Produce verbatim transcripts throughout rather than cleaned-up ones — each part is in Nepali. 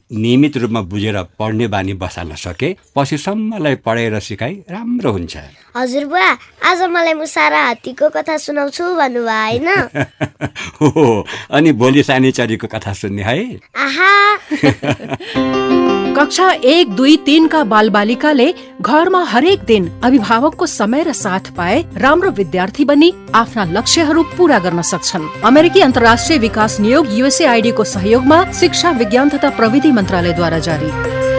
नियमित रूपमा बुझेर पढ्ने बानी बसाल्न सके पछिसम्मलाई पढाएर सिकाइ राम्रो हुन्छ। हजुर बुवा, आज मलाई मुसारा हात्तीको कथा सुनाउँछु भन्नुभयो होइन? हो, अनि भोलि सानी चरीको कथा सुन्ने है। आहा। कक्षा एक दुई तीन का बाल बालिकाले घरमा हरेक दिन अभिभावकको समय र साथ पाए राम्रो विद्यार्थी बनी आफ्ना लक्ष्यहरू पूरा गर्न सक्छन्। अमेरिकी अन्तर्राष्ट्रिय विकास नियोग युएसएआईडी को सहयोगमा शिक्षा विज्ञान तथा प्रविधि मन्त्रालयद्वारा जारी।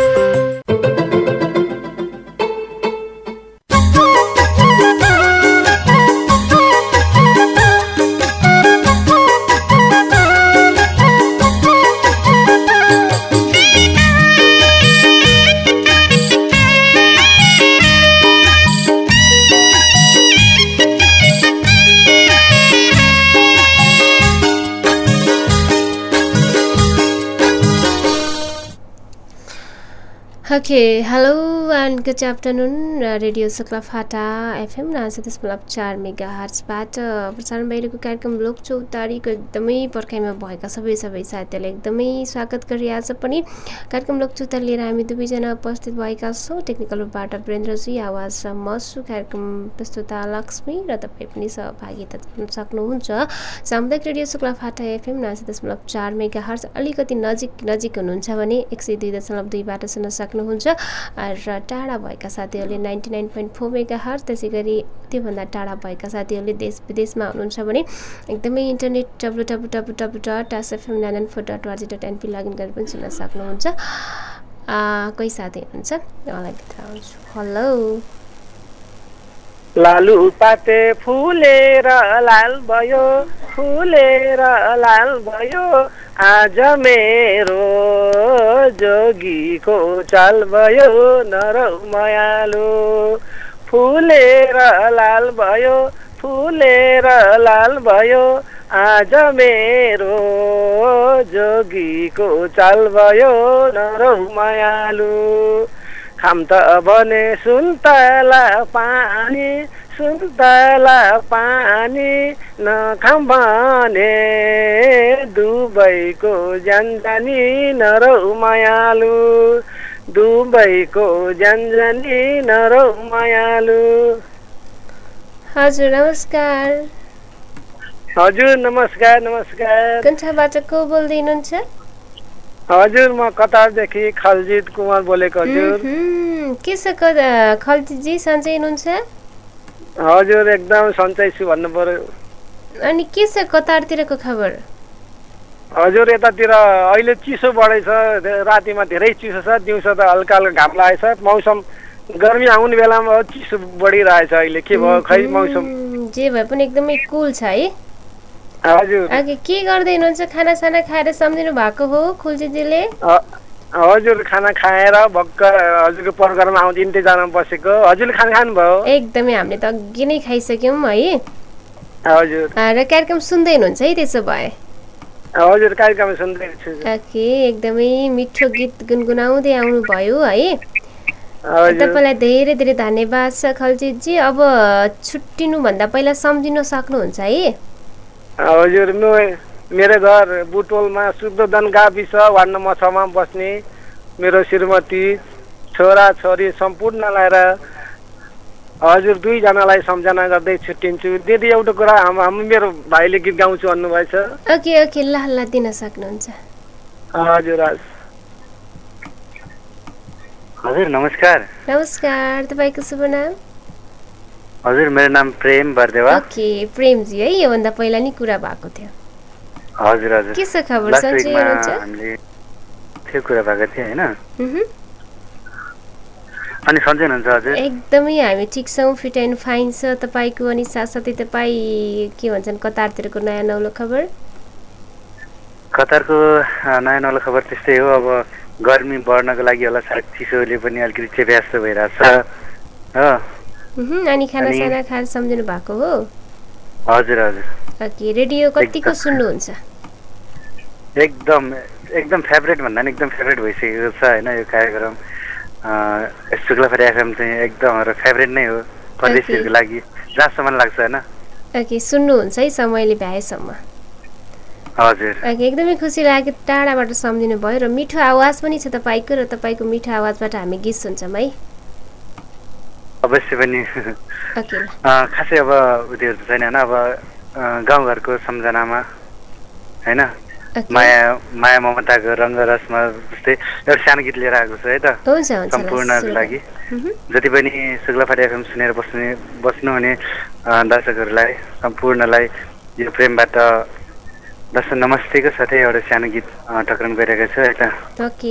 Okay, hello and good afternoon. Radio Shuklaphanta FM ninety दशमलव चार मेगा हर्ट्जबाट प्रसारण भइरहेको कार्यक्रम लोक चौतारीको एकदमै पर्खाइमा भएका सबै सबै साथीहरूलाई एकदमै स्वागत गरी आज पनि कार्यक्रम लोक चौतारी लिएर हामी दुवैजना उपस्थित भएका छौँ। टेक्निकल रूपबाट वीरेन्द्रजी, आवाज मसु, कार्यक्रम प्रस्तुता लक्ष्मी र तपाईँ पनि सहभागिता गर्न सक्नुहुन्छ। सामुदायिक रेडियो सकलाफाटा एफएम नाइन्टी दशमलव चार मेगा हर्ट्ज अलिकति नजिक नजिक हुनुहुन्छ भने एक सय दुई दशमलव दुईबाट सुन्न सक्नुहुन्छ र टाढा भएका साथीहरूले ninety nine point four megahertz, त्यसै गरी त्योभन्दा टाढा भएका साथीहरूले देश विदेशमा हुनुहुन्छ भने एकदमै internet W W W W dot SFM nine nine four dot ORG dot NP login गरेर पनि सुन्न सक्नुहुन्छ। कोही साथी हुनुहुन्छ उहाँलाई भित्र आउँछु। हेलो। लालु पाते फुलेर लाल भयो, फुलेर लाल भयो, आज मेरो जोगीको चाल भयो, नरौ मायालु। फुलेर लाल भयो, फुलेर लाल भयो, आज मेरो जोगीको चाल भयो, नरौ मायालु। खाम त बने सुन्तला पानी, सुन्तला पानी, नखाम भने दुबईको ज्यानजानी, नरौ मायालु। दुबईको ज्यानजानी, नरौ मायालु। हजुर नमस्कार। हजुर नमस्कार नमस्कार। कुन ठाउँबाट को बोल्दै हुनुहुन्छ? हजुर म कतारदेखि खलजित कुमार बोलेको। हजुर के छ खलजितजी, सन्चै हुनुहुन्छ? हजुर एकदम सन्चै छु भन्नु पर्यो। अनि के छ कतारतिरको खबर? हजुर यतातिर अहिले चिसो बढेछ, रातिमा धेरै चिसो छ, दिउँसो त हल्का हल्का घाम लागेको छ। मौसम गर्मी आउने बेलामा चिसो बढिरहेछ अहिले, के भयो खै मौसम। जे भए पनि एकदमै कुल छ है। हजुर। अघि के गर्दै हुनुहुन्छ? खाना साना खाएर सम्झिनु भएको हो खुल्जीजीले? हजुर खाना खाएर भक्क हजुरको प्रोग्राममा आउँदै इन्तजारमा बसेको। हजुरले खाना खानुभयो? एकदमै, हामीले त अघि नै खाइसक्यौँ है। हजुर। र कार्यक्रम सुन्दै हुनुहुन्छ है त्यसो भए? हजुर कार्यक्रम सुन्दै छु। ओके, एकदमै मिठो गीत गुनगुनाउँदै आउनुभयो है। तपाईँलाई धेरै धेरै धन्यवाद छ खलजितजी। अब छुट्टिनुभन्दा पहिला सम्झिन सक्नुहुन्छ है? हजुर, मेरो घर बुटोलमा शुद्धोदन गाविस वार्ड नम्बर छमा बस्ने मेरो श्रीमती, छोरा छोरी सम्पूर्णलाई र हजुर दुईजनालाई सम्झना गर्दै छुट्टिन्छु। दिदी एउटा कुरा, हामी मेरो भाइले गीत गाउँछु भन्नुभएछ। ओके ओके, ल ल दिन सक्नुहुन्छ। हजुर हजुर नमस्कार। नमस्कार, तपाईँको शुभ नाम? हजुर मेरो नाम प्रेम बर्देवा। ओके प्रेमजी है, योभन्दा पहिला नि कुरा भएको थियो। हजुर हजुर। के छ खबर? सन्चै हुनुहुन्छ? हामीले त्यो कुरा भएको थियो हैन? अनि सन्चै हुनुहुन्छ हजुर? एकदमै हामी ठिक छौँ, फिट एन्ड फाइन छ। तपाईँको अनि साथसाथै तपाईँ के भन्छन् कतारतिरको नयाँ नौलो खबर? कतारको नयाँ नौलो खबर त्यस्तै हो, अब गर्मी बढ्नको लागि होला, सायद चिसोले पनि अलिकति चेप्यास्तो भइरहेछ हो। अनि खाना साना खाएर सम्झिनु भएको हो? हजुर हजुर। ओके, रेडियो कतिको सुन्नुहुन्छ? एकदम एकदम फेभरेट भन्दा नि एकदम फेभरेट भइसकेको छ हैन यो कार्यक्रम। शुक्लाफाटा एफएम चाहिँ एकदम हाम्रो फेभरेट नै हो परदेशीहरूको लागि, जहाँसम्म लाग्छ हैन। ओके, सुन्नुहुन्छ है समयले भ्याएसम्म? हजुर ओके एकदमै खुसी लाग्यो टाढाबाट सम्झिनु भयो र मिठो आवाज पनि छ तपाईँको र तपाईँको मिठो आवाजबाट हामी गीत सुन्छौँ है अवश्य पनि ओके ल खासै अब उयोहरू त छैन होइन अब गाउँघरको सम्झनामा होइन माया माया ममताको रङ्गरसमा जस्तै एउटा सानो गीत लिएर आएको छु है त हुन्छ हुन्छ सम्पूर्णको लागि जति पनि शुक्लाफाटा एफएम सुनेर बस्ने बस्नुहुने दर्शकहरूलाई सम्पूर्णलाई यो प्रेमबाट दर्शक नमस्तेको साथै एउटा सानो गीत टक्राउन गरिरहेको छु है त ओके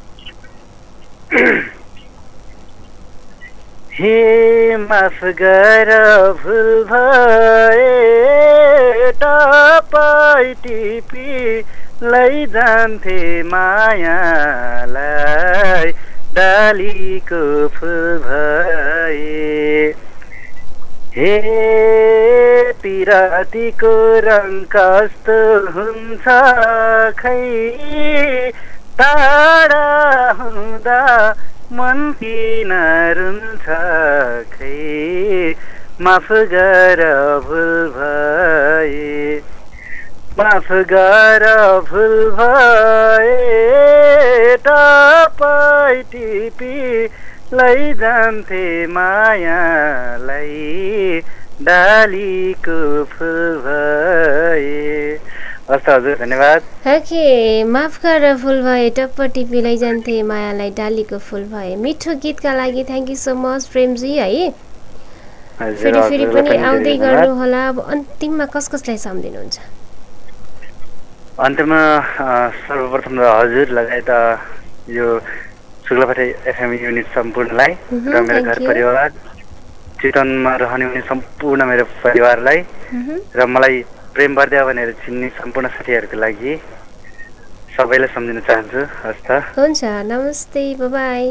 हे माफ गर भुल भए तपाईँ टिपी लैजान्थे मायालाई डालीको फुल भए हे पिरातीको रङ कस्तो हुन्छ खै टाढा हुँदा मन किन रुन्छ खै माफ गर भुल भए माफ गर भुल भए तपाईँ टिपी लैजान्थे मायालाई डालीको फुल भए हस् हजुर धन्यवाद ओके माफ गर फुल भए टप्प टिपी लैजान्थे मायालाई डालीको फुल भए मिठो गीतका लागि thank you so much Premji है फेरि फेरि पनि आउँदै गर्नु होला अब अन्तिममा कस कसलाई सम्झिनुहुन्छ अन्त्यमा सर्वप्रथम त हजुर लगायत यो शुक्लाफाटा एफएम युनिट सम्पूर्णलाई र मेरो घर परिवार चितवनमा रहने हुने सम्पूर्ण मेरो परिवारलाई र मलाई प्रेम बर्दिया भनेर चिन्ने सम्पूर्ण साथीहरूको लागि सबैलाई सम्झिन चाहन्छु हस् त हुन्छ नमस्ते बाई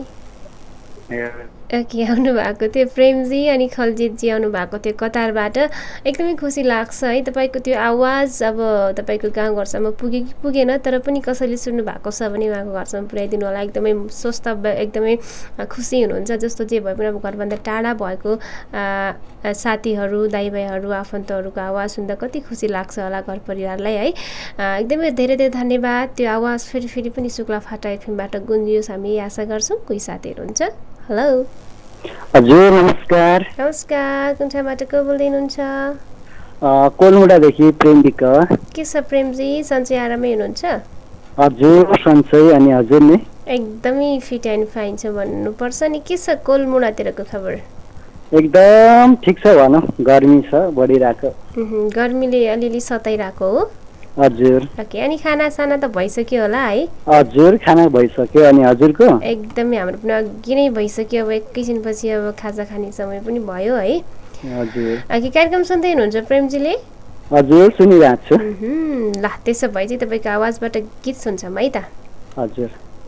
ओके आउनु भएको थियो प्रेमजी अनि खलजितजी आउनु भएको थियो कतारबाट एकदमै खुसी लाग्छ है तपाईँको त्यो आवाज अब तपाईँको गाउँघरसम्म पुगे कि पुगेन तर पनि कसैले सुन्नु भएको छ भने उहाँको घरसम्म पुर्याइदिनु होला एकदमै स्वस्थ एकदमै खुसी हुनुहुन्छ जस्तो जे भए पनि अब घरभन्दा टाढा भएको साथीहरू दाइभाइहरू आफन्तहरूको आवाज सुन्दा कति खुसी लाग्छ होला घर परिवारलाई है एकदमै धेरै धेरै धन्यवाद त्यो आवाज फेरि फेरि पनि शुक्लाफाटा एफएमबाट गुन्जियोस् हामी आशा गर्छौँ कोही साथीहरू हुन्छ हेलो हजुर नमस्कार नमस्कार कुन ठाउँबाट को बोल्दै हुनुहुन्छ कोलमुडादेखि प्रेम विक के छ प्रेमजी सन्चै आरामै हुनुहुन्छ हजुर सन्चै अनि हजुर नि एकदमै फिट एन्ड फाइन छ भन्नुपर्छ नि के छ कोलमुडातिरको खबर एकदम ठिक छ भनौँ गर्मी छ बढिरहेको गर्मीले अलिअलि सताइरहेको हो हजुर ओके अनि खाना साना त भइसक्यो होला है हजुर खाना भइसक्यो अनि हजुरको एकदमै हाम्रो पनि अघि नै भइसक्यो अब एकैछिनपछि अब खाजा खाने समय पनि भयो है हजुर अघि कार्यक्रम सुन्दै हुनुहुन्छ प्रेमजीले हजुर सुनिरहेको छु ल त्यसो भए चाहिँ तपाईँको आवाजबाट गीत सुन्छौँ है त हजुर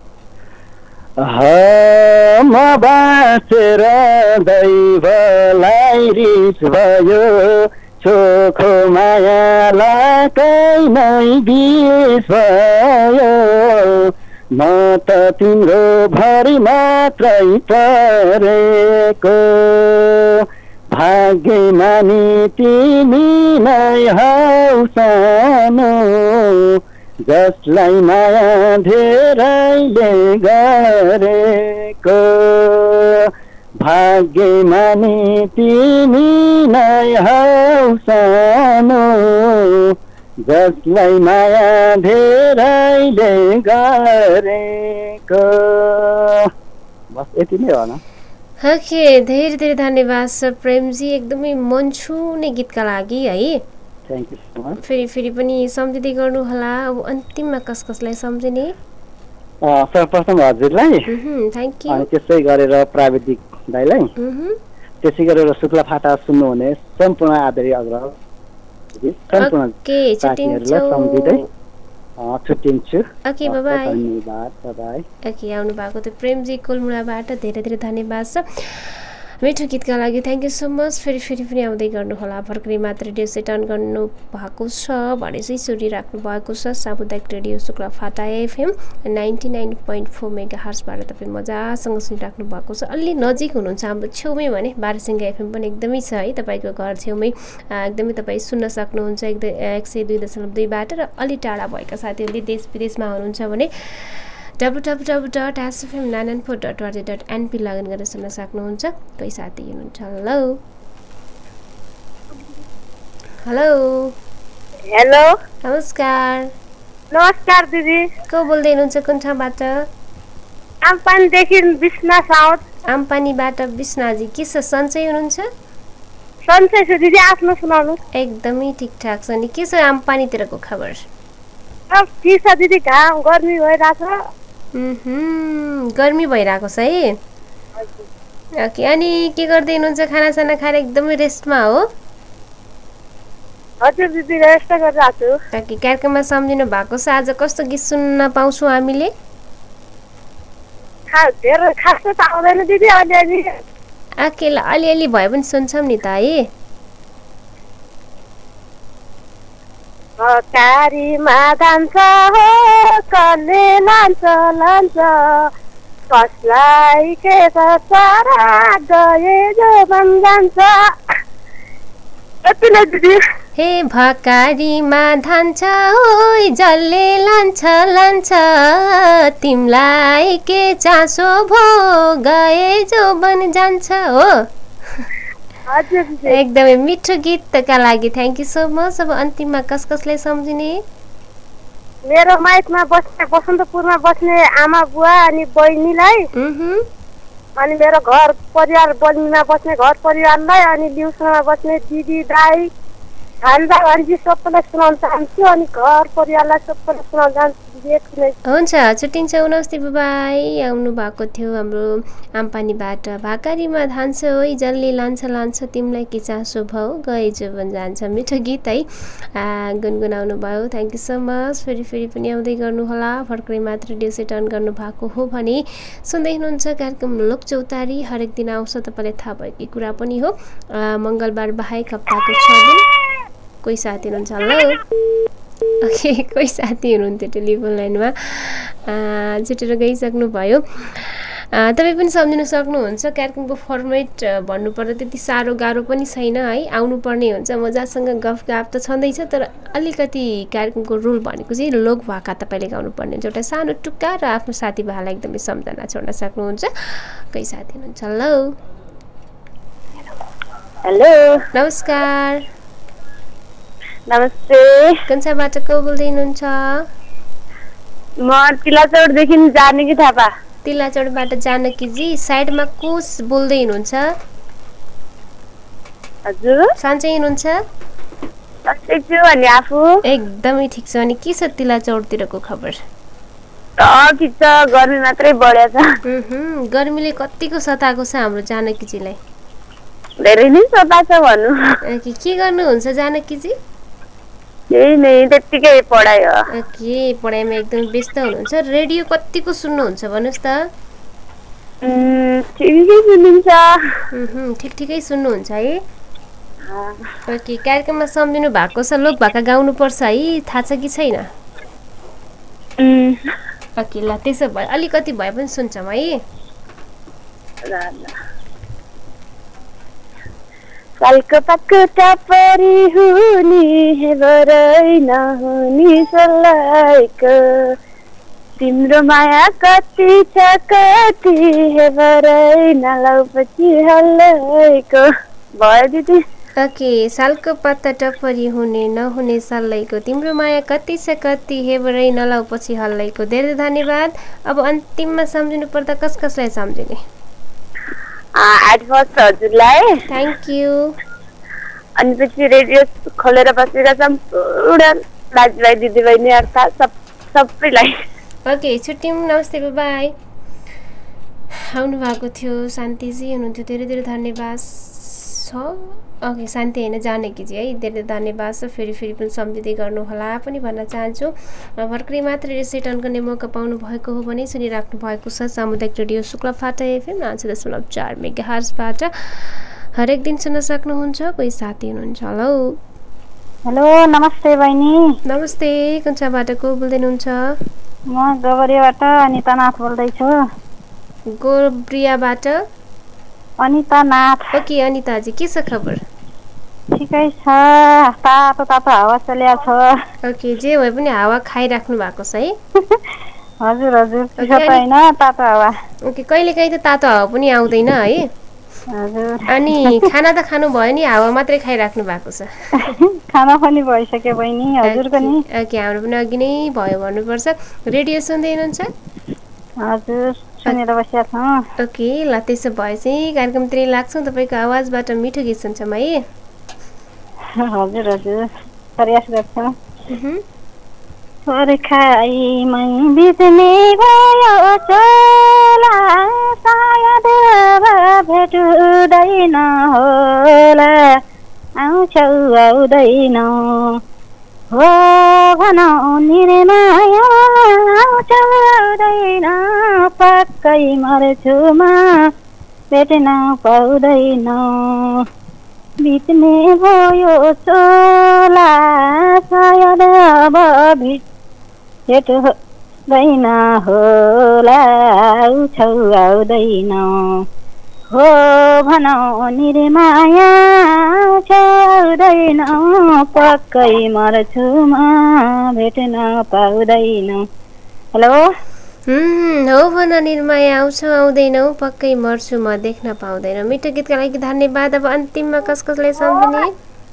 म बाँचेर दैवलाई रिस भयो चोखो मायालाई नै बिस भयो म त तिम्रो भरि मात्रै परेको भाग्यमा नि तिमी नै हौ सानो जसलाई माया धेरैले गरेको भाग्यमा नि तिमी नै हौ सानो जसलाई माया धेरैले गरेको बस यति नै हो न ओके धेरै धेरै धन्यवाद छ प्रेमजी एकदमै मन छुने गीतका लागि है थ्याङ्क यू सो मच फेरि फेरि पनि सम्झिँदै गर्नु होला अब अन्तिममा कस कसलाई सम्झिने सर्वप्रथम हजुरलाई थ्याङ्क यू अनि त्यसै गरेर प्राविधिक दाइलाई त्यसै गरेर शुक्लाफाटा सुन्नुहुने सम्पूर्ण आदरणीय अग्रह सम्पूर्ण साथीहरूलाई सम्झिँदै छुट्टिन्छु ओके बाइ धन्यवाद बाइ ओके आउनु भएको थियो प्रेमजी कोलमुडाबाट धेरै धेरै धन्यवाद छ मिठो गीतका लागि थ्याङ्क यू सो मच। फेरि फेरि पनि आउँदै गर्नुहोला। भर्खरै मात्र रेडियो सेट अन गर्नु भएको छ भने चाहिँ सुनिराख्नु भएको छ सामुदायिक radio Shuklaphanta FM ninety nine point four mega हर्सबाट तपाईँ मजासँग सुनिराख्नु भएको छ। अलि नजिक हुनुहुन्छ हाम्रो छेउमै भने बारसिङ्गा एफएम पनि एकदमै छ है तपाईँको घर छेउमै, एकदमै तपाईँ सुन्न सक्नुहुन्छ एकदम एक सय दुई दशमलव दुईबाट। र अलि टाढा भएका साथीहरूले देश विदेशमा हुनुहुन्छ भने W W W dot SFM nine nine four dot वार्जे डट एनपी लगइन गरेर सुन्न सक्नुहुन्छ। कोही साथी हुनुहुन्छ। हेलो हेलो हेलो नमस्कार। नमस्कार दिदी। को बोल्दै हुनुहुन्छ, कुन ठाउँबाट? आम्पानीदेखि बिस्ना साउथ। आम्पानीबाट बिस्नाजी, के छ सन्चै हुनुहुन्छ? सन्चै छु दिदी, आफ्नो सुनाउनु। एकदमै ठिकठाक छ नि। के छ आम्पानीतिरको खबर? सब ठिक छ दिदी, घाम गर्मी भइरहेको छ। गर्मी भइरहेको छ है। ओके, अनि के गर्दै हुनुहुन्छ? खानासाना खाएर एकदमै रेस्टमा हो? हजुर दिदी, रेस्ट गरिरहेको छु। ओके, कार्यक्रममा सम्झिनु भएको छ। आज कस्तो गीत सुन्न पाउँछौँ हामीले? धेरै खास त आउँदैन दिदी, अलिअलि। ओके, ल अलिअलि भए पनि सुन्छौँ नि त है। हकारीमा जान्छ हो कसले लान्छ लान्छ, कसलाई के सारा गए जो बन जान्छ। यति नै दिदी। हे भकारीमा धान्छ हो जसले लान्छ लान्छ, तिमलाई के चासो भो गए जो बन जान्छ हो। एकदमै मिठो गीतका लागि थ्याङ्क यू सो मच। अब अन्तिममा कस कसलाई सम्झिने? मेरो माइतमा बस्ने बसन्तपुरमा बस्ने आमा बुवा अनि बहिनीलाई, अनि मेरो घर परिवार बहिनीमा बस्ने घर परिवारलाई, अनि लिउसमा बस्ने दिदी दाई खान्जा भान्जी सबैलाई सुनाउन चाहन्छु, अनि घर परिवारलाई सबैलाई सुनाउन चाहन्छु। हुन्छ, छुट्टिन्छौँ। नमस्ते बाई। आउनु भएको थियो हाम्रो आम्पानीबाट। भाकारीमा धान्छ हो जसले लान्छ लान्छ, तिमीलाई के चासो भाउ गए जोबन जान्छ। मिठो गीत है गुनगुनाउनु भयो। Thank you so much. फेरि फेरि पनि आउँदै गर्नुहोला। भर्खरै मात्र रेडियो सेट अन गर्नुभएको हो भने सुन्दै हुनुहुन्छ कार्यक्रम लोकचौतारी। हरेक दिन आउँछ, तपाईँलाई थाहा भएकै कुरा पनि हो। मङ्गलबार बाहेक हप्ताको छ दिन। कोही साथी हुनुहुन्छ? हेलो ओके, कोही साथी हुनुहुन्थ्यो टेलिफोन लाइनमा, छुटेर गइसक्नु भयो। तपाईँ पनि सम्झिनु सक्नुहुन्छ। कार्यक्रमको फर्मेट भन्नुपर्दा त्यति साह्रो गाह्रो पनि छैन है, आउनुपर्ने हुन्छ। मजासँग गफगाफ त छँदैछ, तर अलिकति कार्यक्रमको रुल भनेको चाहिँ लोक भाका तपाईँले गाउनुपर्ने हुन्छ। एउटा सानो टुक्का र आफ्नो साथीभाइलाई एकदमै सम्झना छोड्न सक्नुहुन्छ। कोही साथी हुनुहुन्छ? हेलो हेलो नमस्कार। नमस्ते। कन्छाबाट को बोल्दै हुनुहुन्छ? म तिलाचौरदेखि जानकी थापा। तिलाचौरबाट जानकीजी। साइडमा कोस बोल्दै हुनुहुन्छ? हजुर सन्चै हुनुहुन्छ? सन्चै छु। अनि आफू? एकदमै ठिक छ। अनि के छ तिलाचौरतिरको खबर? ठिक छ, गर्मी मात्रै बढेछ। गर्मीले कतिको सताएको छ हाम्रो जानकीजीलाई? धेरै नै सताएको छ भन्नु। के गर्नुहुन्छ जानकीजी? यही नै, त्यतिकै पढाइ हो। ओके, पढाइमा एकदम व्यस्त हुनुहुन्छ। रेडियो कतिको सुन्नुहुन्छ भन्नुहोस् त? ठिकै सुनिन्छ। ठिक ठिकै सुन्नुहुन्छ है। ओके, कार्यक्रममा सम्झिनु भएको छ। लोक भाका गाउनुपर्छ है, थाहा छ कि छैन? ओके, ल त्यसो भए अलिकति भए पनि सुन्छौँ है। सालको पाको टापरी हुनी हेबरै नहुनी सल्लाइको, तिम्रो माया कति छ कति हेबरै नलाउपछि हल्लाइको। भयो दिदी। ओके, सालको पत्ता टपरी हुने नहुने सल्लाइको, तिम्रो माया कति छ कति हेबरै नलाउपछि हल्लाइको। धेरै धन्यवाद। अब अन्तिममा सम्झिनु पर्दा कस कसलाई सम्झिने? एडभान्स हजुरलाई थ्याङ्क यू। अनि पछि रेडियो खोलेर बसेका सम्पूर्ण दाजुभाइ दिदीबहिनीहरू सब सबैलाई ओके, छुट्यौँ। नमस्ते, बाई। आउनु भएको थियो शान्तिजी हुनुहुन्थ्यो, धेरै धेरै धन्यवाद। ओके शान्ति होइन जानकीजी है धेरै धन्यवाद छ फेरि फेरि पनि सम्झिँदै गर्नुहोला पनि भन्न चाहन्छु भर्खरै मात्र रिसेटन गर्ने मौका पाउनु भएको हो भने सुनिराख्नु भएको छ सामुदायिक रेडियो शुक्लाफाटा एफएम नाइन्टी दशमलव चार मेगाहर्जबाट हरेक दिन सुन्न सक्नुहुन्छ कोही साथी हुनुहुन्छ हेलो हेलो नमस्ते बहिनी नमस्ते कुन चाहिँबाट को बोल्दै हुनुहुन्छ म गोबरियाबाट अनिता नाथ बोल्दैछु गोबरियाबाट अनिता नाथ ओके अनिताजी के छ खबर ठिकै छ तातो तातो हावा चलिरहेको छ ओके जे भए पनि हावा खाइराख्नु भएको छ है हजुर हजुर चिसो त होइन तातो हावा ओके कहिले काहीँ त तातो हावा पनि आउँदैन है हजुर अनि खाना त खानु भयो नि हावा मात्रै खाइराख्नु भएको छ खाना पनि भइसक्यो बहिनी हजुरको नि ओके हाम्रो पनि अघि नै भयो भन्नुपर्छ रेडियो सुन्दै हुनुहुन्छ हजुर सुनेर बसिया छौँ ओके ल त्यसो भए चाहिँ कार्यक्रमतिर लाग्छौँ तपाईँको आवाजबाट मिठो गीत सुन्छौँ है हजुर हजुर प्रयास गर्छौँ पर्खाइमै बित्ने भयो चोला सायद भेटुँदैन होला आउँछौ आउँदैनौ हो भनौ नि माया आउँछौ आउँदैन पक्कै मर्छु म भेट्न पाउँदैनौ बित्ने भयो चोला सायद अब भेट्दैन होला आउँछौ आउँदैनौ हो भनौ नि माया आउँछौ आउँदैनौ पक्कै मर्छु म भेट्न पाउँदैनौ हेलो हो भन निर्माया आउँछ आउँदैनौ पक्कै मर्छु म देख्न पाउँदैन मिठो गीतका लागि धन्यवाद अब अन्तिममा कस कसलाई सम्झिने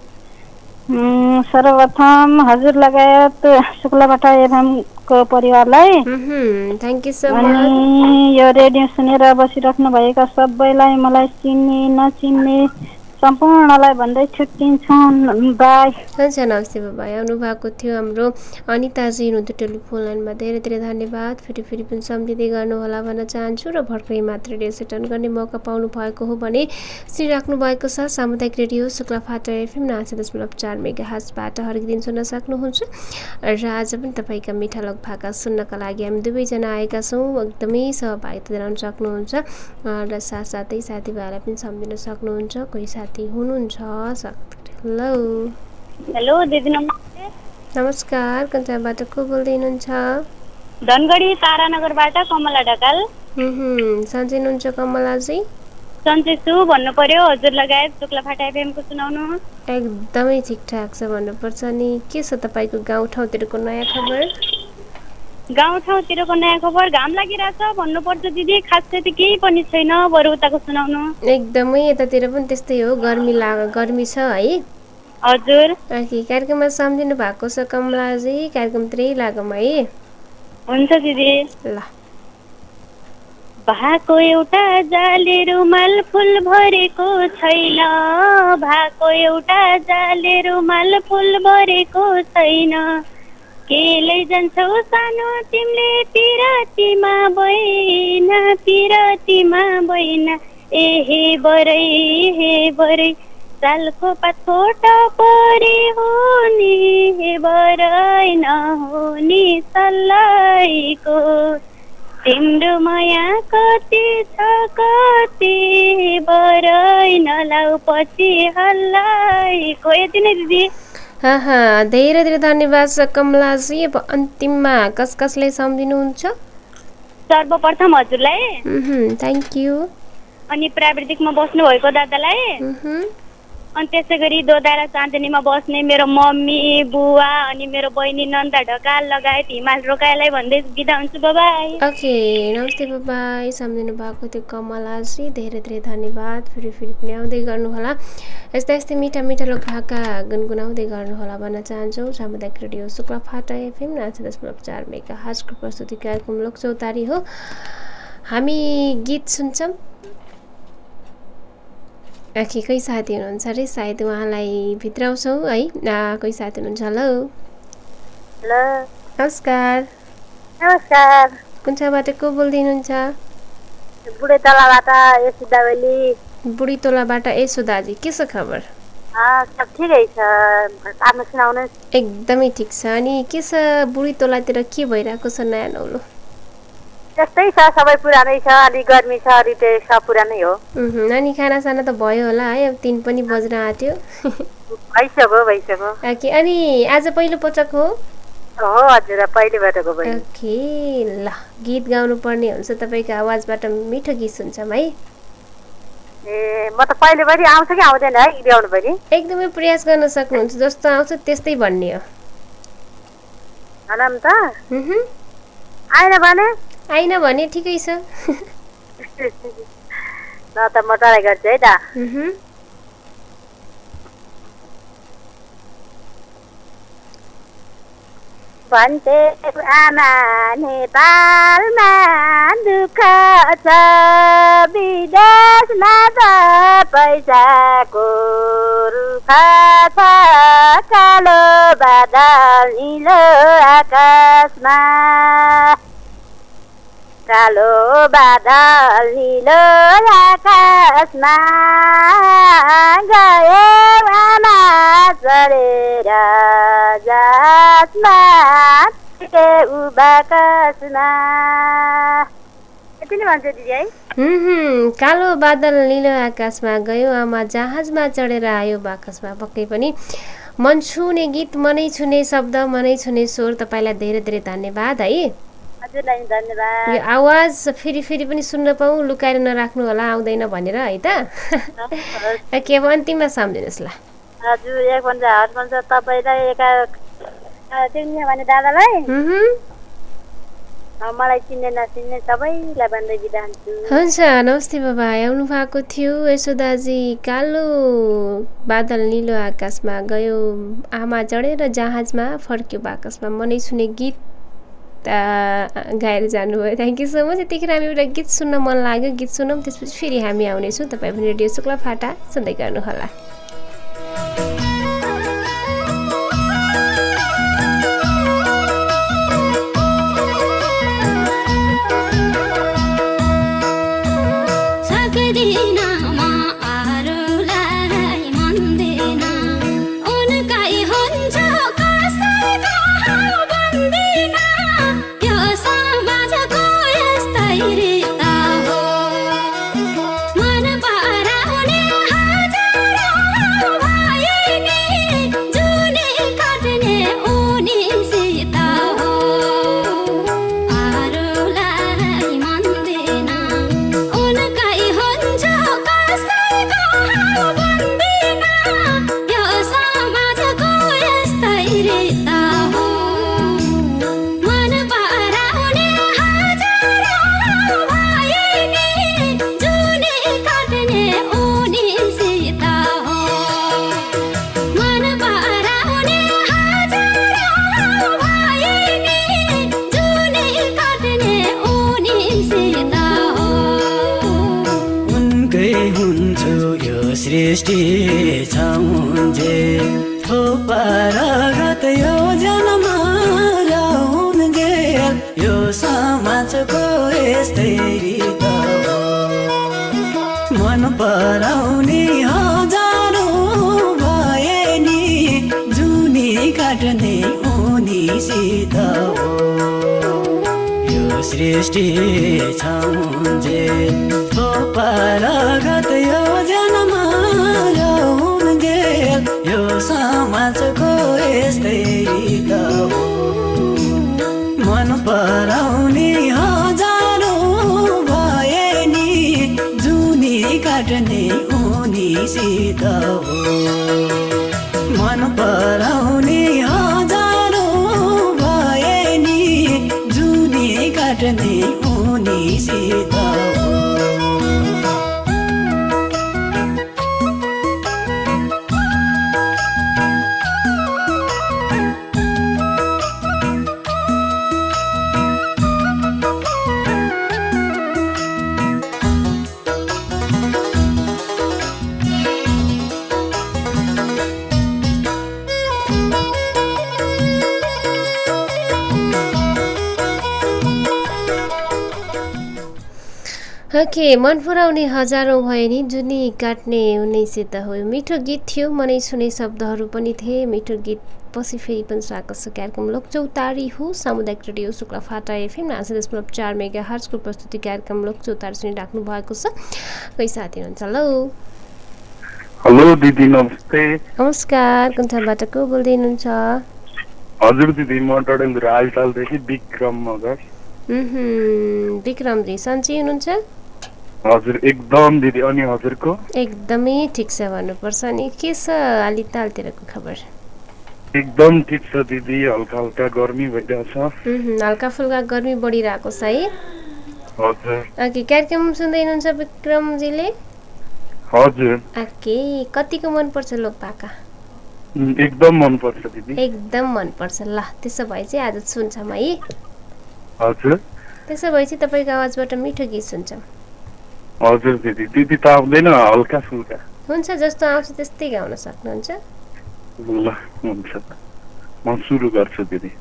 सर्वप्रथम हजुर लगायत शुक्लाबाट एफएमको परिवारलाई थ्याङ्क यू सो मच अनि यो रेडियो सुनेर बसिराख्नु भएका सबैलाई मलाई चिन्ने नचिन्ने सम्पूर्णलाई भन्दै छुट्टिन्छौँ बाई हुन्छ नमस्ते बाबा आउनु भएको थियो हाम्रो अनिताजी हुनुहुन्थ्यो टेलिफोन लाइनमा धेरै धेरै धन्यवाद फेरि फेरि पनि सम्झिँदै गर्नुहोला भन्न चाहन्छु र भर्खरै मात्र रेडियो सेटन गर्ने मौका पाउनु भएको हो भने सुनिराख्नु भएको छ सामुदायिक रेडियो शुक्लाफाटा एफएम नाइन्टी दशमलव चार मेगाहर्जबाट हरेक दिन सुन्न सक्नुहुन्छ र आज पनि तपाईँका मिठा लोक भाका सुन्नका लागि हामी दुवैजना आएका छौँ एकदमै सहभागिता जनाउन सक्नुहुन्छ र साथसाथै साथीभाइलाई पनि सम्झिन सक्नुहुन्छ कोही साथी हुनुहुन्छ हेलो हेलो दिदी नमस्ते नमस्कार कन्चाबाट को बोल्दै हुनुहुन्छ धनगढी तारानगरबाट कमला ढकाल सन्चै हुनुहुन्छ कमलाजी सन्चै छु भन्नु पर्यो हजुर लगायत शुक्लाफाटा एफएमको सुनाउनु एकदमै ठिकठाक छ भन्नुपर्छ नि के छ तपाईँको गाउँठाउँतिरको नयाँ खबर गाउँठाउँतिरको नयाँ खबर घाम लागिरहेछ भन्नुपर्छ दिदी खासै त केही पनि छैन बरु उताको सुनाउनु एकदमै यतातिर पनि त्यस्तै हो गर्मी लाग गर्मी छ है हजुर कार्यक्रममा सम्झिनु भएको छ कमलाजी कार्यक्रमतिरै लागौँ है हुन्छ दिदी ल भाको एउटा जाले रुमाल फुल भरेको छैन भाको एउटा जाले रुमाल फुल भरेको छैन के लैजान्छौ सानो तिमीले पिरातीमा बहिन पिरातीमा बहिन ए हे बरै हे बरै सालको पातको टपरी हुने हे बरै नहुने सल्लाइको तिम्रो माया कति छ कति बरै नलाउ पछि हल्लाइको यति नै दिदी हा हा धेरै धेरै धन्यवाद छ कमलाजी अब अन्तिममा कस कसलाई सम्झिनुहुन्छ सर्वप्रथम हजुरलाई थ्याङ्क यू अनि प्राविधिकमा बस्नु भएको दादालाई अनि त्यसै गरी दोधारा चाँदनीमा बस्ने मेरो मम्मी बुवा अनि मेरो बहिनी नन्दा ढकाल लगायत हिमाल रोकाइलाई भन्दै बिदा हुन्छु बाबाई ओके नमस्ते बाबाई सम्झिनु भएको थियो कमलाजी धेरै धेरै धन्यवाद फेरि फेरि पनि आउँदै गर्नुहोला यस्तै यस्तै मिठा मिठा लोक भाका गुनगुनाउँदै गर्नुहोला भन्न चाहन्छौँ सामुदायिक रेडियो शुक्लाफाटा एफएम नाइन्टी दशमलव चार मेगाहर्जको प्रस्तुति कार्यक्रम लोकचौतारी हो हामी गीत सुन्छौँ आखि कोही साथी हुनुहुन्छ अरे सायद उहाँलाई भित्राउँछौँ है कोही साथी हुनुहुन्छ हेलो हेलो नमस्कार नमस्कार कुन ठाउँबाट को बोल्दै हुनुहुन्छ बुढे तलाबाट एसी दावेली बुढी तोलाबाट यशोदाजी के छ खबर? सब ठिकै छ, आफ्नो सुनाउनु। एकदमै ठिक छ। अनि के छ बुढी तोलातिर के भइरहेको छ नयाँ नौलो? त्यस्तै छ, सबै पुरानै छ, अलि गर्मी छ, अलि त्यही सब पुरानै हो। नानी खानासाना त भयो होला है, अब तिन पनि बज्न आँट्यो। भइसक्यो भइसक्यो। ओके, अनि आज पहिलो पटक हो? हो हजुर, पहिलो पटक हो। ओके, ल गीत गाउनु पर्ने हुन्छ, तपाईँको आवाजबाट मिठो गीत सुन्छौँ है। ए म त पहिले पनि आउँछ कि आउँदैन है गीत गाउनु पनि? एकदमै प्रयास गर्न सक्नुहुन्छ, जस्तो आउँछ त्यस्तै भन्ने हो। हनम त आएन भने आइन भने ठिकै छ। ल त म ट्राई गर्छु है त। भन्थे आमा नेपालमा दुःख छ, विदेशमा त पैसाको रुख छ, कालो बादल निलो आकाशमा, कालो बादल निलो आकाशमा गयो आमा चढेर जहाजमा, के उबाकसमा। यति नै भन्छ दिदी है। हम्म कालो बादल निलो आकाशमा गयो आमा जहाजमा चढेर आयो बाकसमा। पक्कै पनि मन छुने गीत, मनै छुने शब्द, मनै छुने स्वर। तपाईँलाई धेरै धेरै धन्यवाद है। हजुरलाई धन्यवाद। यो आवाज फेरि फेरि पनि सुन्न पाऊँ, लुकाएर नराख्नु होला आउँदैन भनेर है त। के अब अन्तिममा सम्झिनुहोस् ल। हजुर एक भन्छ हट भन्छ तपाईँलाई, एका चिन्ने भने दादालाई, मलाई चिन्ने नचिन्ने सबैलाई भन्दै बिदा हुन्छु। हुन्छ, नमस्ते बाबा। आउनु भएको थियो यशोदाजी। कालो बादल निलो आकाशमा गयो आमा चढेर जहाजमा फर्क्यो बाकसमा, मनै छुने गीत गाएर जानुभयो। Thank you so much. यतिखेर हामी एउटा गीत सुन्न मन लाग्यो, गीत सुनौँ, त्यसपछि फेरि हामी आउनेछौँ। तपाईँ पनि रेडियो शुक्ला फाटा सुन्दै गर्नुहोला। सृष्टि छाउन्जे थोपारगत यो जनमा रहन्जे, यो समाजको यस्तै रीत हो। मन पराउने हजारौँ भए नि, जुनी काट्ने उनीसित हो। यो सृष्टि छाउन्जे थोपारगत यो जनमा रहन्जे, यो समाजको यस्तै रीत हो। मन पराउने हजारौँ भए नि, जुनी काट्ने उनीसित हो। मन पराउने हजारौँ भए नि, जुनी काट्ने उनीसित हो। ओके मन पराउने हजारौँ भए नि जुनी काट्ने उन्नाइसै त हो मिठो गीत थियो मनै सुने शब्दहरू पनि थिए मिठो गीत पछि फेरि पनि स्वागत छ कार्यक्रम लोकचौतारी हो सामुदायिक रेडियो शुक्लाफाटा एफएम नासी दशमलव चार मेगा हर्जको प्रस्तुति कार्यक्रम लोकचौतारी सुनिराख्नु भएको छ कोही साथी हुनुहुन्छ हेलो हेलो दिदी नमस्ते नमस्कार कुन ठाउँबाट को बोल्दै हुनुहुन्छ हजुर दिदी म डडेलधुरा आइटालदेखि विक्रम मगर विक्रमजी सन्चै हुनुहुन्छ हजुर एकदम दिदी अनि हजुरको एकदमै ठिक छ भन्नुपर्छ अनि के छ आलितालतिरको खबर एकदम ठिक छ दिदी हल्का हल्का गर्मी भइरहेछ हल्का फुल्का गर्मी बढिरहेको छ है हजुर ओके कार्यक्रम सुन्दै हुनुहुन्छ विक्रमजीले हजुर ओके कतिको मन पर्छ लोकपाका एकदम मन पर्छ दिदी एकदम मन पर्छ ल त्यसो भए चाहिँ आज सुन्छौँ है हजुर त्यसो भए चाहिँ तपाईँको आवाजबाट मिठो गीत सुन्छौँ हजुर दिदी दिदी त आउँदैन हल्का फुल्का हुन्छ जस्तो आउँछ त्यस्तै गाउन सक्नुहुन्छ ल हुन्छ म सुरु गर्छु दिदी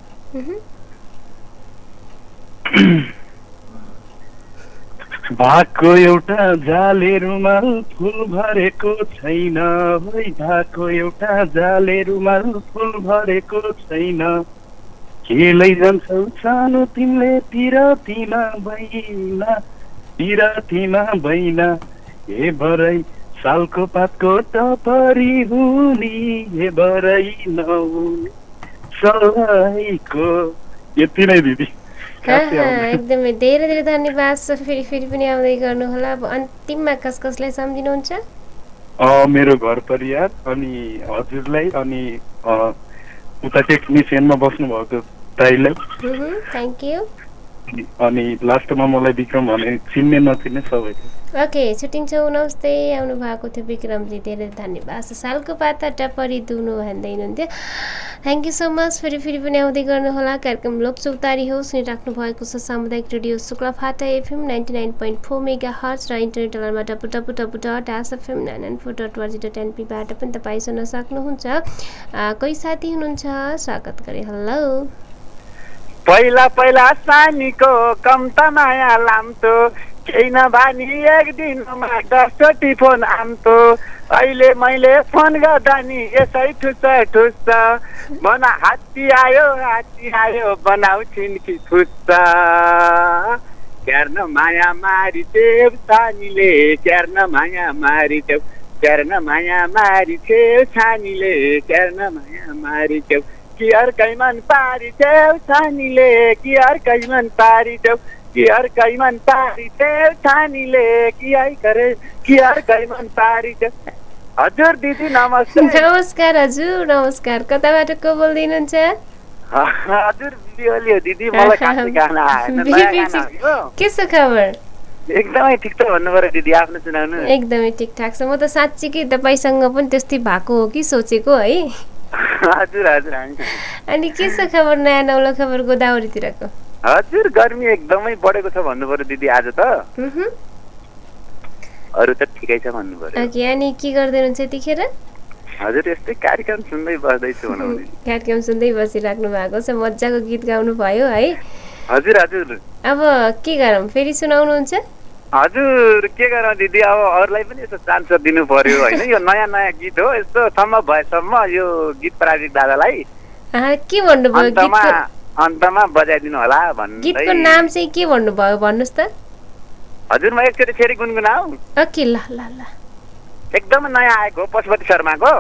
भाको एउटा जाले रुमाल फुल भरेको छैन है भाको एउटा जाले रुमाल फुल भरेको छैन के लैजान्छौ सानो तिमीले पिरतीमा बैना पिरतीमा बैना हे भरै सालको पातको टपरी हुने हे भरै नहुने सलाइको यति नै दिदी एकदमै धेरै धेरै धन्यवाद छ फेरि फेरि पनि आउँदै गर्नु होला अब अन्तिममा कस कसलाई सम्झिनुहुन्छ मेरो घर परिवार अनि हजुरलाई अनि उता टेक्निसियनमा बस्नु भएको दाइलाई थ्याङ्क यू अनि लास्टमा मलाई विक्रम भने चिन्ने नचिन्ने सबै ओके छुट्टिन्छौँ नमस्ते आउनु भएको थियो विक्रमजी धेरै धन्यवाद सालको पाता टपरी दुनु भन्दै हुनुहुन्थ्यो थ्याङ्क यू सो मच फेरि फेरि पनि आउँदै गर्नुहोला कार्यक्रम लोकचौतारी हो सुनिराख्नु भएको छ सामुदायिक radio Shuklaphanta FM ninety nine point four megahertz र इन्टरनेट अनलाइनमा W W W dot S FM nine nine four dot वाजी डट एनपीबाट पनि तपाईँ सुन्न सक्नुहुन्छ कोही साथी हुनुहुन्छ स्वागत गरे हेलो पहिला पहिला सानीको कम्ता माया लाम्तो केही नभानी एक दिनमा दसचोटि फोन आम्तो अहिले मैले फोन गर्दा नि यसै ठुस ठुस बना हात्ती आयो हात्ती आयो बनाऊ छिन्की ठुस क्यार्न माया मारी देव सानीले क्यार्न माया मारी देव क्यार्न माया मारी देव सानीले क्यार्न माया मारी देव कि अर्कै मन पारी देव सानीले कि अर्कै मन पारी देव कि अर्कै मन पारी देव सानीले कि आई करे कि अर्कै मन पारी देव हजुर दिदी नमस्ते नमस्कार हजुर नमस्कार कताबाट को बोल्दै हुनुहुन्छ हजुर बिबिओली हो दिदी मलाई कान्छी गाना आएन नयाँ गाना हो के छ खबर एकदमै ठिक छ भन्नु पर्यो दिदी आफ्नो सुनाउनु एकदमै ठिकठाक छ म त साँच्चीकै तपाईँसँग पनि त्यस्तै भएको हो कि सोचेको है हजुर हजुर अनि के छ खबर नयाँ नौलो खबर गोदावरीतिरको हजुर गर्मी एकदमै बढेको छ भन्नु पर्यो दिदी आज त अरू त ठिकै छ भन्नु पर्यो ओके अनि के गर्दै हुनुहुन्छ यतिखेर हजुर यस्तै कार्यक्रम सुन्दै बस्दैछु भनौँ कार्यक्रम सुन्दै बसिराख्नु भएको छ मजाको गीत गाउनु भयो है हजुर हजुर अब के गरौँ फेरि सुनाउनुहुन्छ हजुर के गरौँ दिदी अब अरूलाई पनि यसो चान्स दिनु पर्यो होइन यो नयाँ नयाँ गीत हो यस्तो सम्भव भएसम्म यो गीत प्राविधिक दादालाई के भन्नुभयो अन्तमा अन्तमा बजाइदिनु होला भन्दै गीतको नाम चाहिँ के भन्नुभयो भन्नुहोस् त हजुर म एकचोटि फेरि गुनगुनाऊ ओके ल ल ल एकदम नयाँ आएको पशुपति शर्माको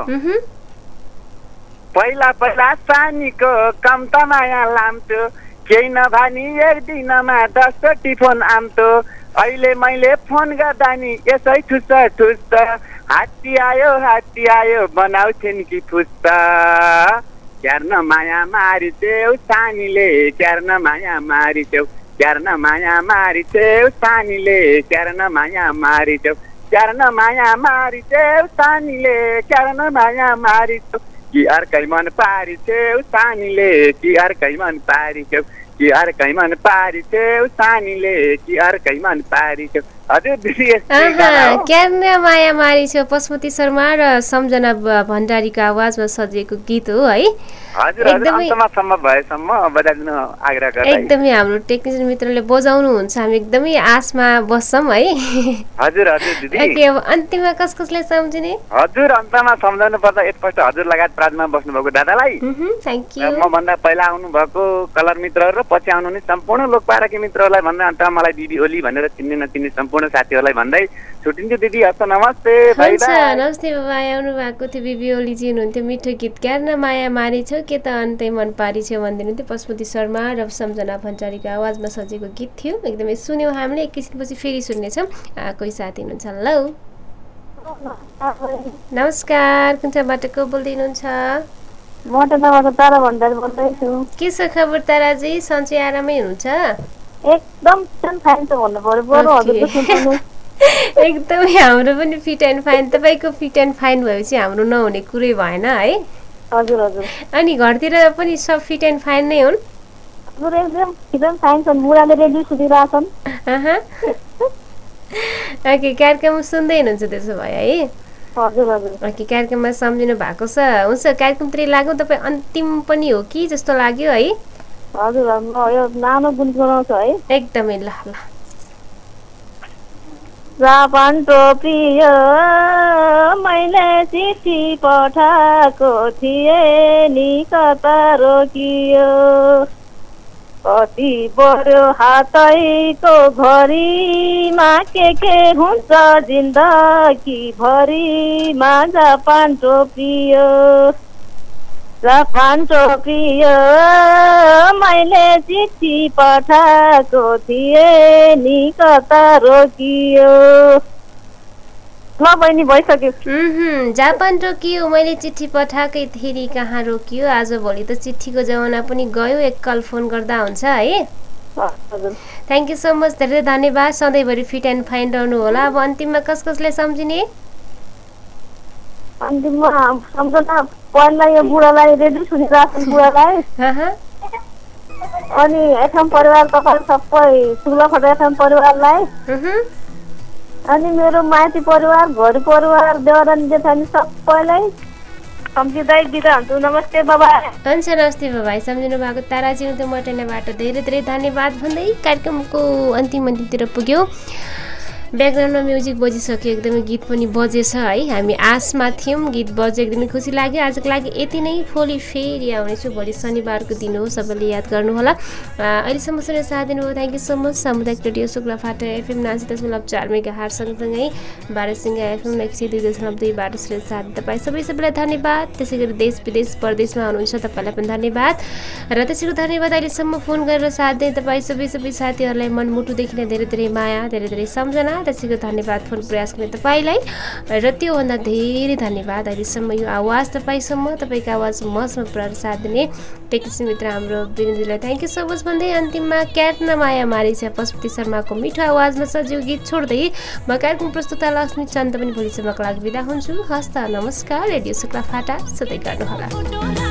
पहिला पहिला सानीको कम्ता माया लाम्थ्यो केही नभानी एक दिनमा दसचोटि फोन आम्थ्यो अहिले मैले फोन गर्दा नि यसै ठुस ठुस हात्ती आयो हात्ती आयो बनाऊ छिन्की फुस क्यार्न माया मारी देऊ सानीले क्यार्न माया मारी देऊ क्यार्न माया मारी देऊ सानीले क्यार्न माया मारी देऊ क्यार्न माया मारी देऊ सानीले क्यार्न माया मारी देऊ कि अर्कै मन पारी देऊ सानीले कि अर्कै मन पारी देऊ कि अर्कै मन पारी देऊ सानीले कि अर्कै मन पारी देऊ हजुर दिदी यस्तै गाना हो क्यार्न माया मारी छ पशुपति शर्मा र सम्झना भण्डारीको आवाजमा सजिएको गीत हो है हजुर हजुर अन्तमा सम्भव भएसम्म बजाइदिनु आग्रह गर्दै एकदमै हाम्रो टेक्निसियन मित्रले बजाउनु हुन्छ हामी एकदमै आशमा बस्छौं है हजुर हजुर दिदी ओके अब अन्तिममा कस कसले सम्झिने हजुर अन्तमा सम्झाउनु पर्दा एकपल्ट हजुर लगायत प्राजमा बस्नु भएको दादालाई थ्यांक यू म भन्दा पहिला आउनु भएको कलर मित्रहरु र पछि आउनु नि सम्पूर्ण लोकपाराकी मित्रहरूलाई भन्दै अन्तमा मलाई दिदी ओली भनेर चिन्ने नचिन्ने सम्पूर्ण साथीहरूलाई भन्दै छुटिन्छु दिदी हस् नमस्ते बाइ बाइ नमस्ते बाबा आउनु भएको थियो बिबी ओली जी हुनुहुन्थ्यो मिठो गीत क्यार्न माया मारी छ के त अन्तै मन पारी छ भन्दिनु थियो पशुपति शर्मा र सम्झना भण्डारीको आवाजमा सजिएको गीत थियो एकदमै सुन्यौं हामीले एकैछिनपछि फेरि सुन्नेछौँ कोही साथी हुनुहुन्छ हेलो नमस्कार कुन चाहिँबाट को बोल्दै हुनुहुन्छ म त तपाईँको तारा भण्डारी बोल्दैछु के छ खबर ताराजी सन्चै आरामै हुनुहुन्छ एकदम फाइन छ भन्नु पर्यो बरु हजुरको सुन्नु एकदमै हाम्रो पनि फिट एन्ड फाइन तपाईको फिट एन्ड फाइन भएपछि हाम्रो नहुने कुरै भएन है हजुर हजुर अनि घरतिर पनि सब फिट एन्ड फाइन नै हुन् हजुर एकदम फिट एन्ड फाइन छन् बुढाले रेडियो सुनिरहेछन् ओके कार्यक्रम सुन्दै हुनुहुन्छ त्यसो भए है हजुर हजुर ओके कार्यक्रममा सम्झिनु भएको छ हुन्छ कार्यक्रमतिर लाग्यो तपाईँ अन्तिम पनि हो कि जस्तो लाग्यो है हजुर यो नानो गुनगुनाउँछ है एकदमै ल ल जापान टोप्रिय मैले चिठी पठाएको थिएँ नि कता रोकियो कति बढ्यो हातैको घडीमा के के हुन्छ जिन्दगी भरिमा जापान टोप्रियो जापान टोप्रियो मैले चिठी पठाएको थिएँ नि कता रोकियो ल बहिनी भइसक्यो जापान टोकियो मैले चिठी पठाएकै थिएँ नि कहाँ रोकियो आजभोलि त चिठीको जमाना पनि गयो एकल फोन गर्दा हुन्छ है थ्याङ्क यू सो मच धेरै धन्यवाद सधैँभरि फिट एन्ड फाइन रहनु होला अब अन्तिममा कस कसले सम्झिने अन्तिममा सम्झना पहिला यो बुढालाई रेडियो सुनिरहेको बुढालाई अनि एफएम परिवार तपाईँ सबै सुलखट एफएम परिवारलाई अनि मेरो माइती परिवार घर परिवार देवरानी जेठानी सबैलाई सम्झिँदै बिदा हुन्छु नमस्ते बाबा हुन्छ नमस्ते बाबा सम्झिनु भएको ताराजी हुन्थ्यो मटेनाबाट धेरै धेरै धन्यवाद भन्दै कार्यक्रमको अन्तिम अन्तिमतिर पुग्यो ब्याकग्राउन्डमा म्युजिक बजिसक्यो एकदमै गीत पनि बजेछ है हामी आशमा थियौँ गीत बजे एकदमै खुसी लाग्यो आजको लागि यति नै भोलि फेरि आउनेछु भोलि शनिबारको दिन हो सबैले याद गर्नुहोला अहिलेसम्म सुनेर साथ दिनुभयो थ्याङ्क यू सो मच सामुदायिक रेडियो शुक्लाफाटा एफएम नासी दशमलव चार मेगा हार सँगसँगै बाह्रसिंह एफएम एक सय दुई दशमलव दुईबाट सुनेर साथ तपाईँ सबै सबैलाई धन्यवाद त्यसै गरी देश विदेश परदेशमा हुनुहुन्छ तपाईँलाई पनि धन्यवाद र त्यसैको धन्यवाद अहिलेसम्म फोन गरेर साथ दिए तपाईँ सबै सबै साथीहरूलाई मनमुटुदेखि नै धेरै धेरै माया धेरै धेरै सम्झना त्यसैको धन्यवाद फोन प्रयास गर्ने तपाईँलाई र त्योभन्दा धेरै धन्यवाद अहिलेसम्म यो आवाज तपाईँसम्म तपाईँको आवाज मसम्म पुऱ्याएर साथ दिने टेक्निसियन मित्र हाम्रो विनोदीलाई थ्याङ्क यू सो मच भन्दै अन्तिममा क्याट्न माया मारी छ पशुपति शर्माको मिठो आवाजमा सजिलो गीत छोड्दै म कार्यक्रम प्रस्तुता लक्ष्मी चन्द पनि भोलिसम्मको लागि बिदा हुन्छु हस्त नमस्कार रेडियो शुक्लाफाटा सधैँ गर्नुहोला